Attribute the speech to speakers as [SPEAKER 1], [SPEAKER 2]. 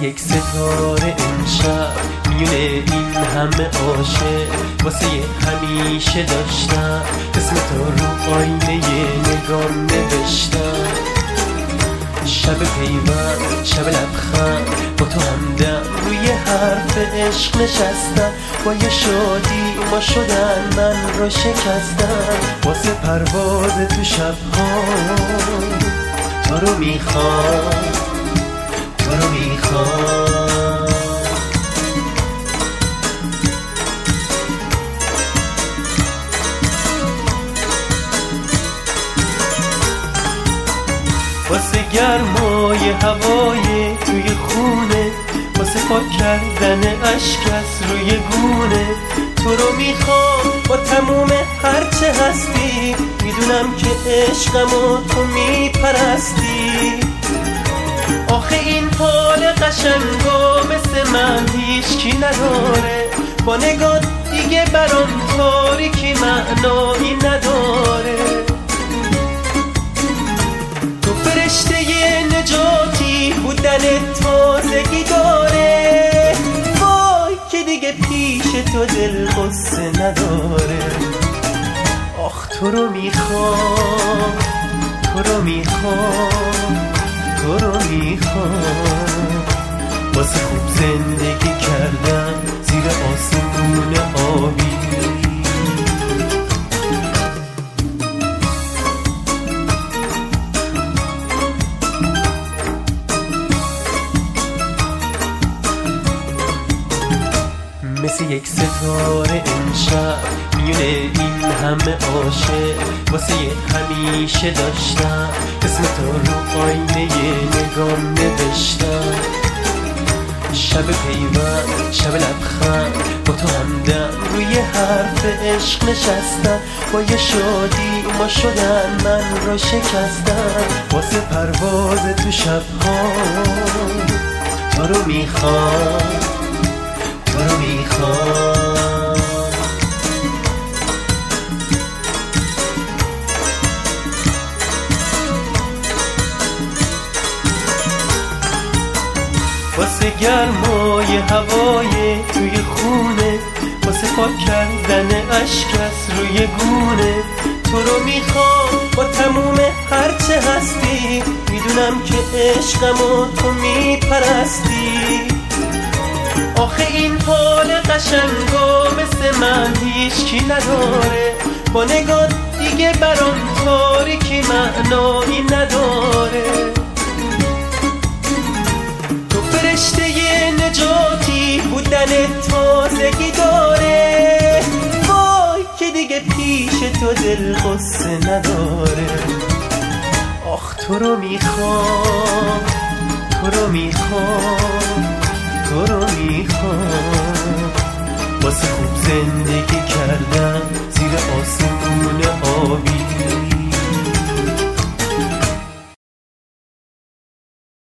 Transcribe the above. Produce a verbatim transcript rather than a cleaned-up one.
[SPEAKER 1] یک ستاره امشب میونه این همه عاشق واسه همیشه داشتم اسم تو رو آینه نگام نوشتم. شب پیوند شب لبخند با تو همدم روی حرف عشق نشستم. با یه شادی ما شدن من رو شکستم. واسه پرواز تو شبها تو رو میخوام تو رو میخوام. واسه گرمای هوای توی خونه واسه پاک کردن اشک از روی گونه تو رو میخوام با تموم هرچه هستی. میدونم که عشقمو تو میپرستی. آخه این حال قشنگو مثل من هیچکی نداره. با نگاه دیگه برام تاریکی معنایی نداره. تو فرشته نجاتی بودن تازگی داره. وای که دیگه پیش تو دل غصه نداره. آخ تو رو میخوام تو رو میخوام تو رو میخوام. واسه خوب زندگی کردم زیر آسمون آبی. مثل یک ستاره امشب میونه این همه عاشق واسه همیشه داشتم اسم تو رو آینه نگام نوشتم. شب پیوند شب لبخند با تو همدم روی حرف عشق نشستم. با یه شادی ما شدن من رو شکستم. واسه پرواز تو شبها تو رو میخوام تو رو میخوام. واسه گرمای هوای توی خونه واسه پاک کردن اشک از روی گونه تو رو میخوام با تموم هرچه هستی. میدونم که عشقمو تو میپرستی. آخه این حال قشنگو مثل من هیچکی نداره. با نگاه دیگه برام تاریکی معنایی نداره. تو فرشته نجاتی بودن تازگی داره. وای که دیگه پیش تو دل غصه نداره. آخ تو رو میخوام تو رو میخوام تو رو میخوام. واسه خوب زندگی کردم